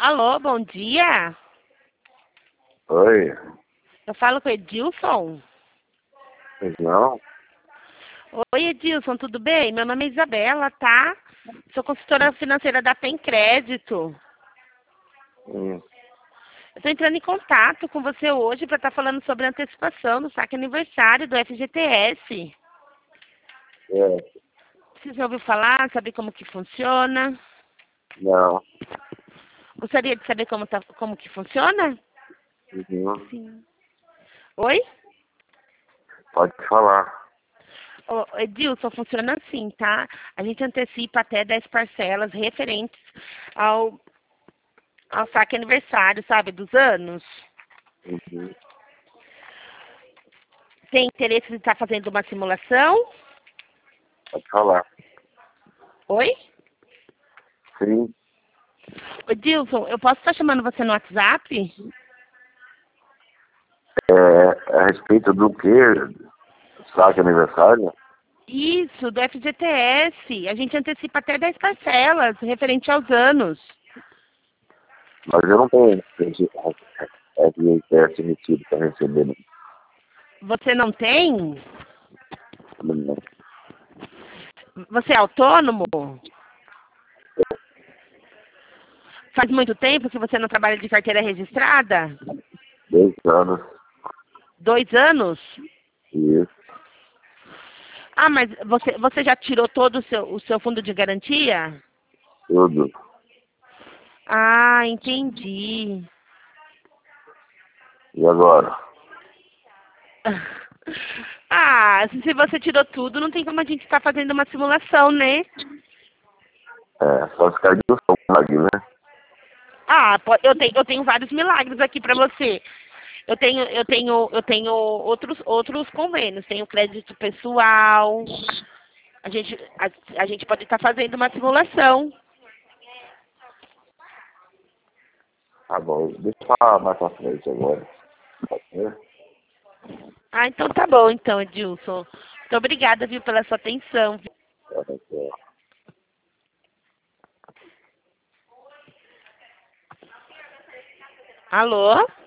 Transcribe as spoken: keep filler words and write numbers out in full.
Alô, bom dia. Oi, Eu falo com o Edilson. pois não? Oi, Edilson, tudo bem? Meu nome é Isabela, tá? Sou consultora financeira da Tem Crédito. Hum, Eu estou entrando em contato com você hoje para estar falando sobre a antecipação do saque aniversário do F G T S. é, Você já ouviu falar, saber como que funciona? não. Gostaria de saber como, tá, como que funciona? Uhum. Sim. Oi? Pode falar. Ô, Edilson, funciona assim, tá? A gente antecipa até dez parcelas referentes ao, ao saque aniversário, sabe, dos anos. Uhum. Tem interesse em estar fazendo uma simulação? Pode falar. Oi? Sim, Edilson, eu posso estar chamando você no WhatsApp? é, a respeito do que? Saque aniversário? Isso, do F G T S. A gente antecipa até dez parcelas referente aos anos. Mas eu não tenho F G T S emitido para receber. Você não tem? Não. Você é autônomo? Faz muito tempo que você não trabalha de carteira registrada? Dois anos. Dois anos? Isso, Ah, mas você, você já tirou todo o seu, o seu fundo de garantia? tudo. Ah, entendi. E agora? Ah, se você tirou tudo, não tem como a gente estar fazendo uma simulação, né? É, só ficar de saudade, né? Ah, po- eu tenho, eu tenho vários milagres aqui para você. Eu tenho, eu tenho, eu tenho outros, outros convênios. Tenho crédito pessoal. A gente, a, a gente pode estar fazendo uma simulação. Tá bom, deixa eu falar mais pra frente agora. Pode ser? Ah, então tá bom, então, Edilson. Muito obrigada, viu, pela sua atenção. Pode ser. Alô?